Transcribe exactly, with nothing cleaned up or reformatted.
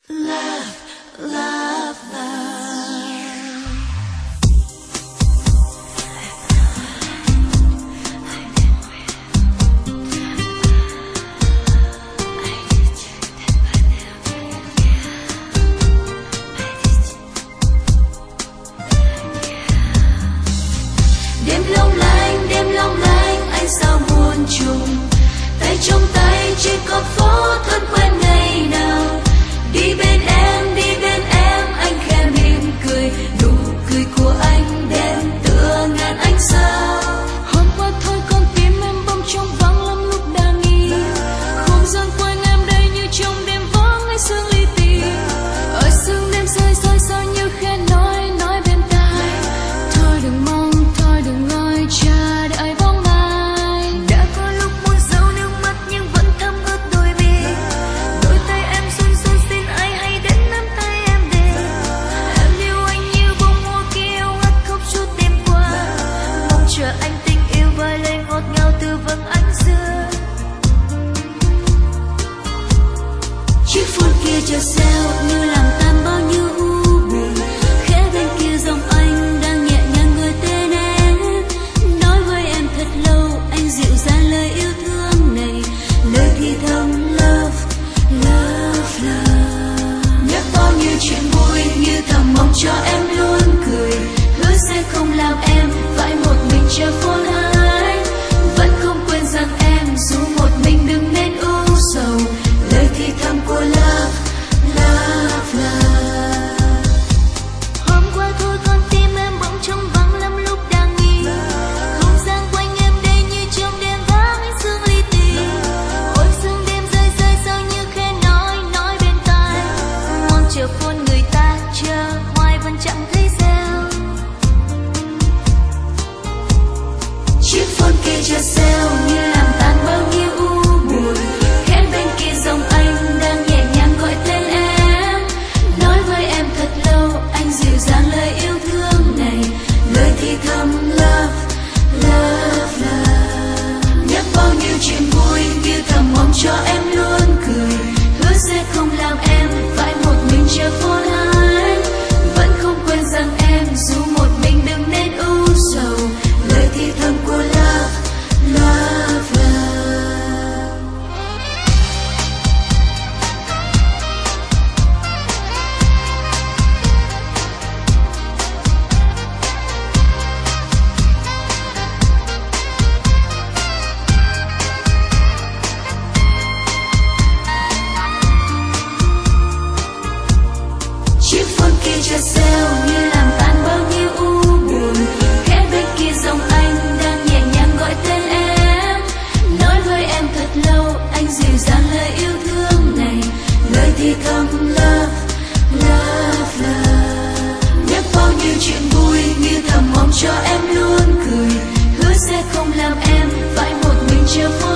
Đêm long lanh, đêm long lanh, anh sao muôn trùng. Tay trong tay trên con phố thân quen ngày nào. Đi bên em, đi bên em, anh khẽ mỉm cười. Nụ cười của anh đêm tựa ngàn ánh sao. Hôm qua thôi con tim em bỗng trống vắng lắm lúc đang nghĩ. Không gian quanh em đây như trong đêm vắng ngày sương li ti. Ở sương đêm rơi rơi sao như khe nói nói bên tai. Thôi đừng mong, thôi đừng ngồi chờ đợi bóng ai. Đã có lúc muốn giấu nước mắt nhưng vẫn thấm ướt đôi mi. Đôi tay em run run xin ai hãy đến nắm tay em để. Em yêu anh như bông hoa kia yêu ngất khóc suốt đêm qua. Mong chờ anh tình yêu vơi lên ngọt ngào từ vầng ánh dương. Chiếc phone kia chợt reo như làm tan bao nhiêu u buồn. Khẽ bên kia giọng anh đang nhẹ nhàng gọi tên em. Nói với em thật lâu anh dịu dàng lời yêu thương này. Lời thì thầm love, love, love. Nhắc bao nhiêu chuyện vui như thầm mong cho em luôn cười. Hứa sẽ không làm em phải một mình chờ phone hai. Vẫn không quên rằng em dù một mình đừng nên ưu sầu. Lời thì thầm của love, love, love. Hôm qua thôi con tim em bỗng trống vắng lắm lúc đang nghĩ. Không gian quanh em đây như trong đêm vắng ánh sương li ti. Ôi sương đêm rơi rơi sao như khe nói nói bên tai. Mong chờ phone người ta chờ hoài vẫn chẳng thấy reo. Chiếc phone kia chợt reo như làm tan bao nhiêu u buồn. Khẽ bên kia giọng anh đang nhẹ nhàng gọi tên em. Nói với em thật lâu anh dịu dàng lời yêu thương này. Lời thì thầm love, love, love. Nhắc bao nhiêu chuyện vui như thầm mong cho em luôn cười. Hứa sẽ không làm em phải một mình chờ phone hai. Vẫn không quên rằng em dù một mình đừng nên ưu sầu. Lời thì thầm của love, love, love. Chiếc phone kia chợt reo như làm tan bao nhiêu u buồn. Khẽ bên kia giọng anh đang nhẹ nhàng gọi tên em. Nói với em thật lâu anh dịu dàng lời yêu thương này. Lời thì thầm love, love, love. Nhắc bao nhiêu chuyện vui như thầm mong cho em luôn cười. Hứa sẽ không làm em phải một mình chờ phone